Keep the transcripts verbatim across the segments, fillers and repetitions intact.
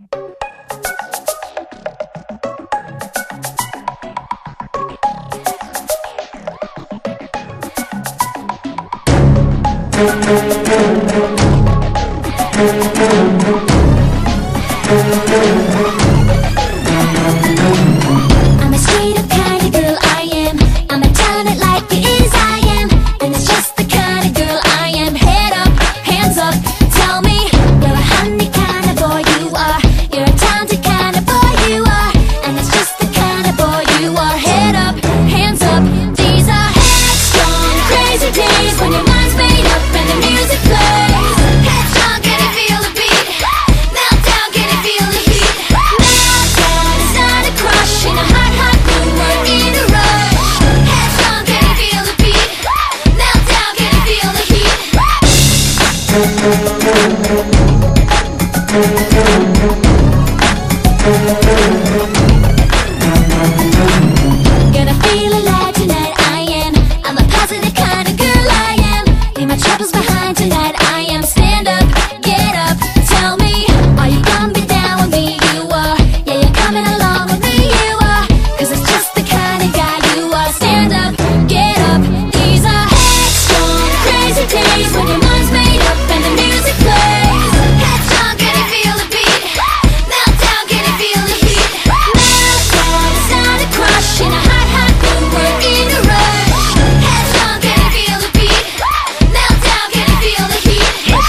I'm a straight up kind of girl, I am. I'm a telling it like it is, I am. And it's just the kind of girl I am. Head up, hands up, tell me you're a honey kind of boy you are. You're a talented kind of boy you are. And it's just the kind of boy you are. Head up, hands up, these are headstrong, crazy days when your mind's made up and the music plays. Headstrong, can you feel the beat? Meltdown, can you feel the heat? Meltdown, it's not a crush in a hot, hot room, we're in a rush. Headstrong, can you feel the beat? Meltdown, can you feel the heat? Gonna feel alive tonight, I am. I'm a positive kind of girl, I am. Leave my troubles behind tonight, I am. Stand up, get up, tell me, are you gonna be down with me? You are, yeah, you're coming along with me, you are. Cause it's just the kind of guy you are. Stand up, get up, these are headstrong, crazy days when your mind's made up and the music plays. Headstrong, can you feel the beat? Meltdown, can you feel the heat? Meltdown, it's not a crush in a hot, hot room, we're in a rush. Headstrong, can you feel the beat? Meltdown, can you feel the heat?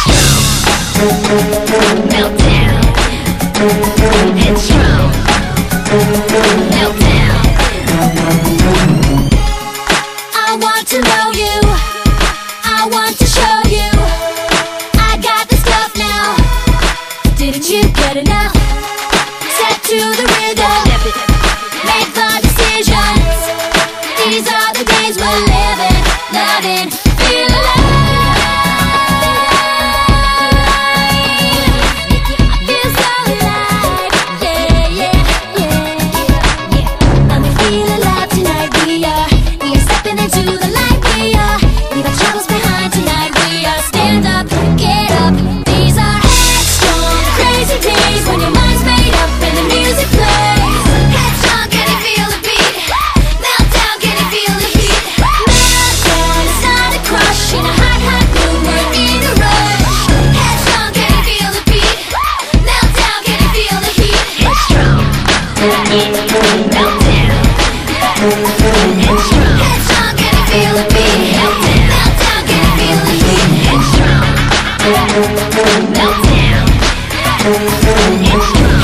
Meltdown. Headstrong. Meltdown. I want to know you. I want to show you. I got the stuff now. Didn't you get enough? Step to the rhythm. Make the decisions. These are the days we're living, loving, feel alive. Feel so alive. Yeah, yeah, yeah. I'ma feel alive tonight. We are, we are stepping into the light. We are, leave our troubles behind tonight. We are, stand up, get up. These are headstrong, crazy days when your mind's made up and the music plays. Headstrong, can you feel the beat? Meltdown, can you feel the heat? Meltdown, it's not a crush in a hot, hot room, we're in a rush. Headstrong, can you feel the beat? Meltdown, can you feel the heat? Headstrong, meltdown. Headstrong, headstrong, can you feel the beat? Meltdown, can you feel the heat? Headstrong, meltdown. Headstrong.